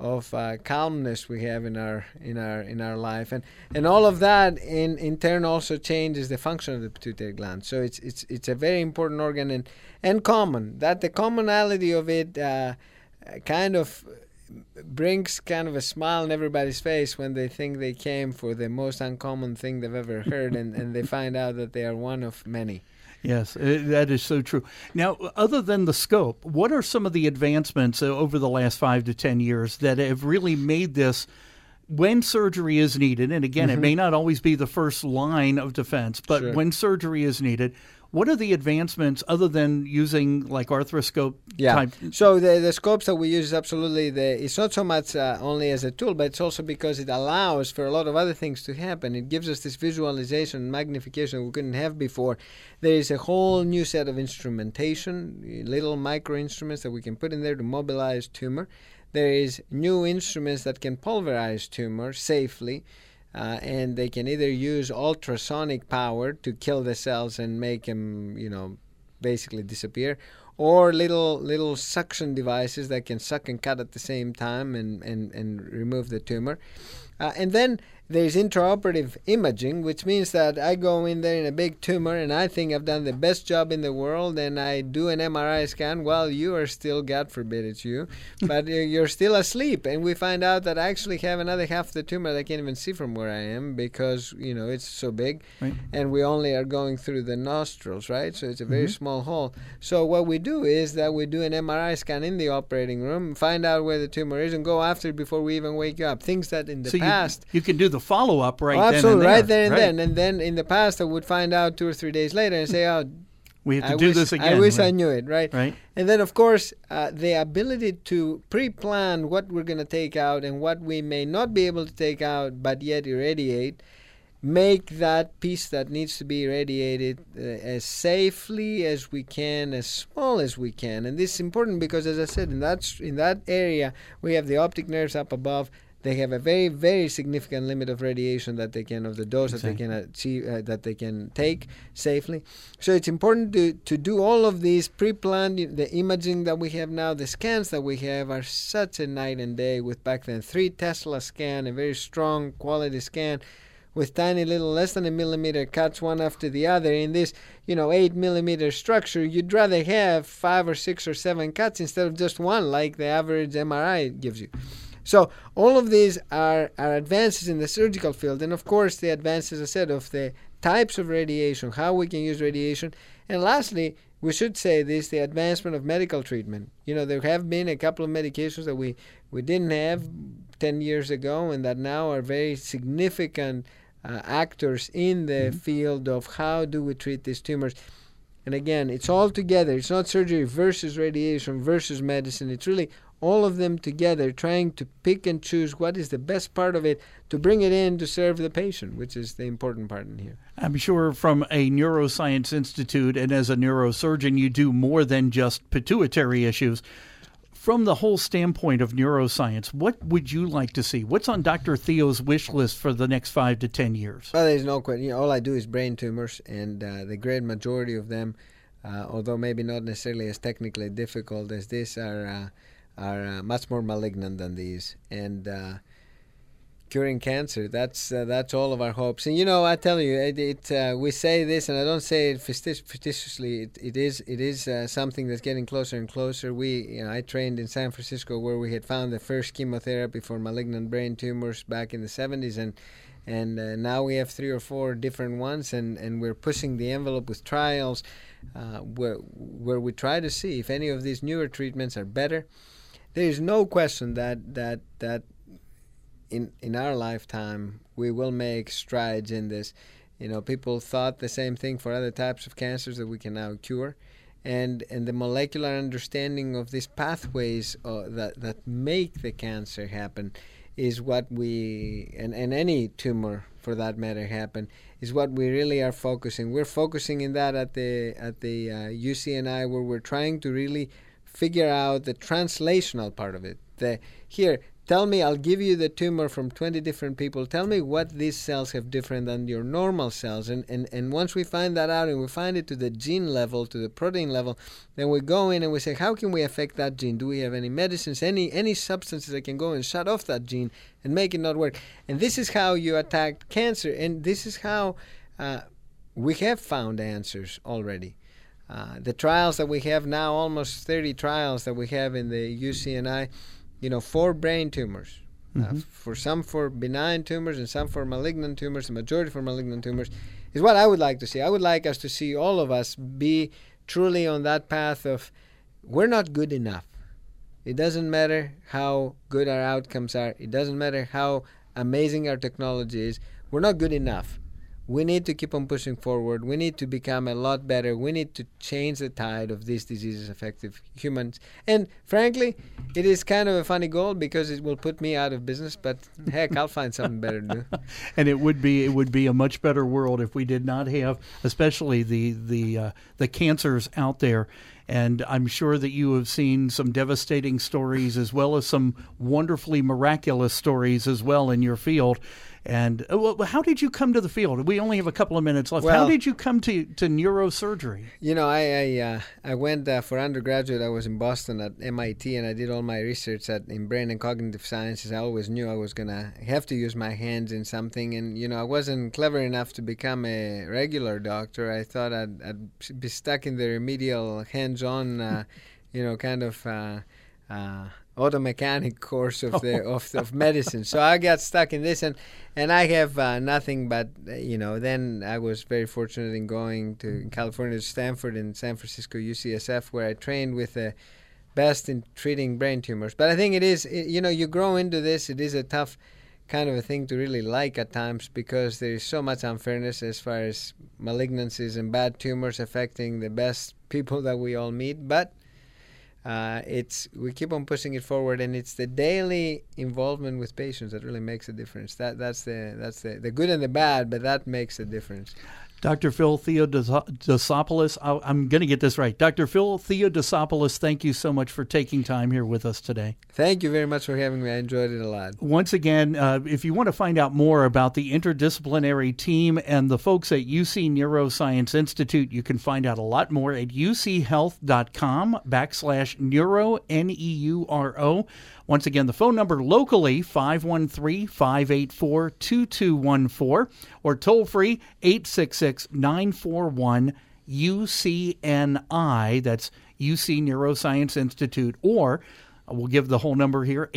B: calmness we have in our life, and all of that in turn also changes the function of the pituitary gland. So it's a very important organ and common. That the commonality of it kind of brings kind of a smile on everybody's face when they think they came for the most uncommon thing they've ever heard, and they find out that they are one of many.
A: Yes, that is so true. Now, other than the scope, what are some of the advancements over the last 5 to 10 years that have really made this, when surgery is needed, and again, mm-hmm. It may not always be the first line of defense, but sure. When surgery is needed, what are the advancements other than using like arthroscope type?
B: So the scopes that we use is absolutely, it's not so much only as a tool, but it's also because it allows for a lot of other things to happen. It gives us this visualization and magnification we couldn't have before. There is a whole new set of instrumentation, little micro instruments that we can put in there to mobilize tumor. There is new instruments that can pulverize tumor safely. And they can either use ultrasonic power to kill the cells and make them, basically disappear, or little suction devices that can suck and cut at the same time and remove the tumor. And then there's intraoperative imaging, which means that I go in there in a big tumor and I think I've done the best job in the world, and I do an MRI scan while you are still, God forbid it's you, but you're still asleep. And we find out that I actually have another half of the tumor that I can't even see from where I am because, it's so big.
A: Right.
B: And we only are going through the nostrils, right? So it's a very small hole. So what we do is that we do an MRI scan in the operating room, find out where the tumor is, and go after it before we even wake you up. Things that in the past...
A: You can do the follow-up right then
B: absolutely,
A: and there.
B: right there and then. And then in the past, I would find out 2 or 3 days later and say,
A: we have to do this again.
B: I wish
A: right?
B: I knew it, right?
A: Right.
B: And then, of course, the ability to pre-plan what we're going to take out and what we may not be able to take out but yet irradiate, make that piece that needs to be irradiated as safely as we can, as small as we can. And this is important because, as I said, in that area, we have the optic nerves up above. They have a very, very significant limit of radiation that they can, of the dose that they can achieve, that they can take safely. So it's important to do all of these pre-planned. The imaging that we have now, the scans that we have are such a night and day. With back then 3 Tesla scan, a very strong quality scan, with tiny little less than a millimeter cuts one after the other in this 8 millimeter structure. You'd rather have 5 or 6 or 7 cuts instead of just one like the average MRI gives you. So all of these are advances in the surgical field, and of course the advances, as I said, of the types of radiation, how we can use radiation. And lastly, we should say this, the advancement of medical treatment. There have been a couple of medications that we didn't have 10 years ago and that now are very significant actors in the field of how do we treat these tumors. And again, it's all together. It's not surgery versus radiation versus medicine. It's really all of them together, trying to pick and choose what is the best part of it to bring it in to serve the patient, which is the important part in here.
A: I'm sure from a neuroscience institute and as a neurosurgeon, you do more than just pituitary issues. From the whole standpoint of neuroscience, what would you like to see? What's on Dr. Theo's wish list for the next 5 to 10 years?
B: Well, there's no question. All I do is brain tumors, and the great majority of them, although maybe not necessarily as technically difficult as this, are much more malignant than these. And curing cancer, that's all of our hopes. And I tell you, we say this, and I don't say it facetiously. It is something that's getting closer and closer. I trained in San Francisco, where we had found the first chemotherapy for malignant brain tumors back in the 70s, and now we have 3 or 4 different ones, and we're pushing the envelope with trials where we try to see if any of these newer treatments are better. There is no question that in our lifetime we will make strides in this. People thought the same thing for other types of cancers that we can now cure, and the molecular understanding of these pathways that make the cancer happen is what we, and any tumor for that matter happen, is what we really are focusing. We're focusing in that at the UCNI, where we're trying to really figure out the translational part of it. Tell me, I'll give you the tumor from 20 different people. Tell me what these cells have different than your normal cells. And once we find that out and we find it to the gene level, to the protein level, then we go in and we say, how can we affect that gene? Do we have any medicines, any substances that can go and shut off that gene and make it not work? And this is how you attack cancer. And this is how we have found answers already. The trials that we have now, almost 30 trials that we have in the UCNI, for brain tumors, for some for benign tumors and some for malignant tumors, the majority for malignant tumors, is what I would like to see. I would like us to see all of us be truly on that path of we're not good enough. It doesn't matter how good our outcomes are. It doesn't matter how amazing our technology is. We're not good enough. We need to keep on pushing forward. We need to become a lot better. We need to change the tide of these diseases affecting humans. And frankly, it is kind of a funny goal because it will put me out of business, but heck, I'll find something better to do.
A: And it would be a much better world if we did not have, especially the cancers out there. And I'm sure that you have seen some devastating stories as well as some wonderfully miraculous stories as well in your field. And how did you come to the field? We only have a couple of minutes left.
B: Well,
A: how did you come to neurosurgery?
B: You know, I went for undergraduate. I was in Boston at MIT, and I did all my research in brain and cognitive sciences. I always knew I was going to have to use my hands in something, and, you know, I wasn't clever enough to become a regular doctor. I thought I'd be stuck in the remedial, hands-on, you know, kind of auto mechanic course of medicine. So I got stuck in this, and I have nothing but, you know, then I was very fortunate in going to California, to Stanford, and San Francisco, UCSF, where I trained with the best in treating brain tumors. But I think you know, you grow into this. It is a tough kind of a thing to really like at times, because there is so much unfairness as far as malignancies and bad tumors affecting the best people that we all meet. But we keep on pushing it forward, and it's the daily involvement with patients that really makes a difference. That's the good and the bad, but that makes a difference.
A: Dr. Phil Theodosopoulos, I'm going to get this right. Dr. Phil Theodosopoulos, thank you so much for taking time here with us today.
B: Thank you very much for having me. I enjoyed it a lot.
A: Once again, if you want to find out more about the interdisciplinary team and the folks at UC Neuroscience Institute, you can find out a lot more at uchealth.com/neuro, Neuro. Once again, the phone number locally, 513-584-2214, or toll-free, 866-941-UCNI. That's UC Neuroscience Institute. Or we'll give the whole number here,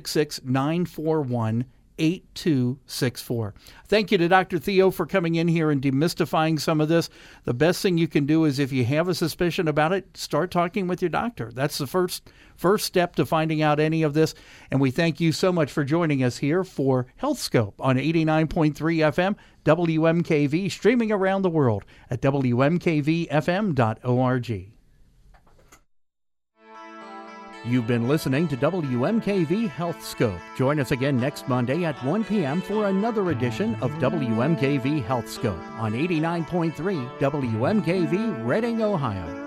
A: 866-941-8264. Thank you to Dr. Theo for coming in here and demystifying some of this. The best thing you can do is, if you have a suspicion about it, start talking with your doctor. That's the first step to finding out any of this. And we thank you so much for joining us here for HealthScope on 89.3 FM, WMKV, streaming around the world at WMKVFM.org. You've been listening to WMKV HealthScope. Join us again next Monday at 1 p.m. for another edition of WMKV HealthScope on 89.3 WMKV, Reading, Ohio.